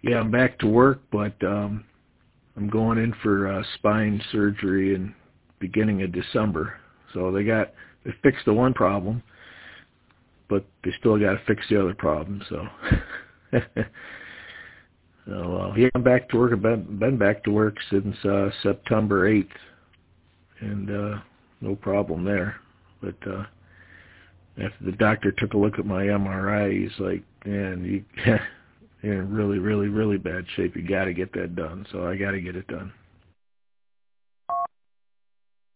Yeah, I'm back to work, but I'm going in for spine surgery in beginning of December. So they fixed the one problem, but they still got to fix the other problem. So, yeah, I'm back to work. I've been back to work since September 8th, and no problem there. But after the doctor took a look at my MRI, he's like, "Man, you're in really, really, really bad shape. You got to get that done." So I got to get it done.